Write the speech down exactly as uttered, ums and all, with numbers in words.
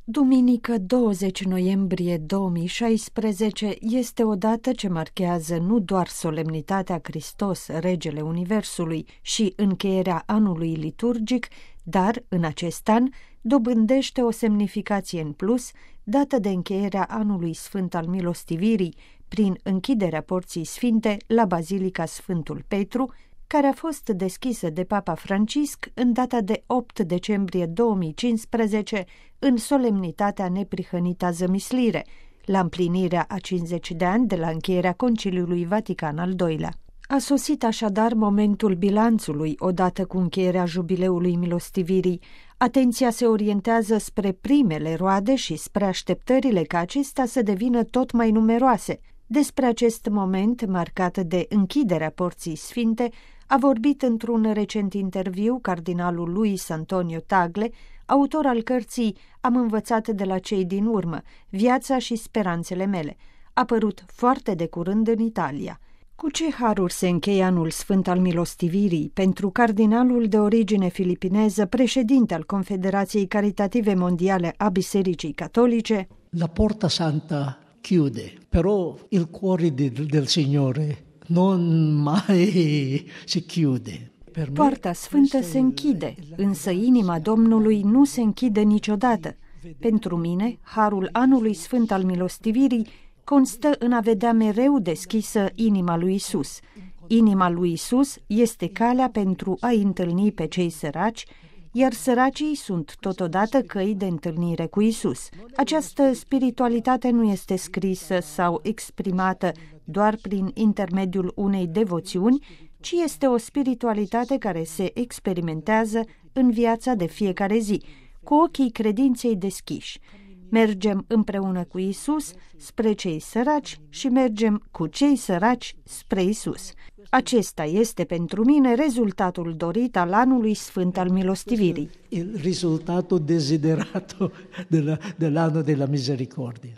Duminică douăzeci noiembrie două mii șaisprezece este o dată ce marchează nu doar solemnitatea Hristos, Regele Universului, și încheierea anului liturgic, dar, în acest an, dobândește o semnificație în plus, dată de încheierea anului sfânt al milostivirii, prin închiderea porții sfinte la Bazilica Sfântul Petru, care a fost deschisă de Papa Francisc în data de opt decembrie două mii cincisprezece, în solemnitatea neprihănită a zămislire, la împlinirea a cincizeci de ani de la încheierea Conciliului Vatican al doilea. A sosit așadar momentul bilanțului, odată cu încheierea jubileului milostivirii. Atenția se orientează spre primele roade și spre așteptările ca acestea să devină tot mai numeroase. Despre acest moment, marcat de închiderea porții sfinte, a vorbit într-un recent interviu cardinalul Luis Antonio Tagle, autor al cărții Am învățat de la cei din urmă, viața și speranțele mele, apărut foarte de curând în Italia. Cu ce haruri se încheie anul sfânt al milostivirii pentru cardinalul de origine filipineză, președinte al Confederației Caritative Mondiale a Bisericii Catolice? La Porta Santa chiude, però il cuore del, del Signore non mai si chiude. Poarta sfântă se închide, însă inima Domnului nu se închide niciodată. Pentru mine, harul anului sfânt al milostivirii constă în a vedea mereu deschisă inima lui Isus. Inima lui Isus este calea pentru a-i întâlni pe cei săraci, iar săracii sunt totodată căi de întâlnire cu Isus. Această spiritualitate nu este scrisă sau exprimată doar prin intermediul unei devoțiuni, ci este o spiritualitate care se experimentează în viața de fiecare zi, cu ochii credinței deschiși. Mergem împreună cu Isus spre cei săraci și mergem cu cei săraci spre Isus. Acesta este pentru mine rezultatul dorit al anului sfânt al milostivirii. Il risultato desiderato della, dell'anno della misericordia.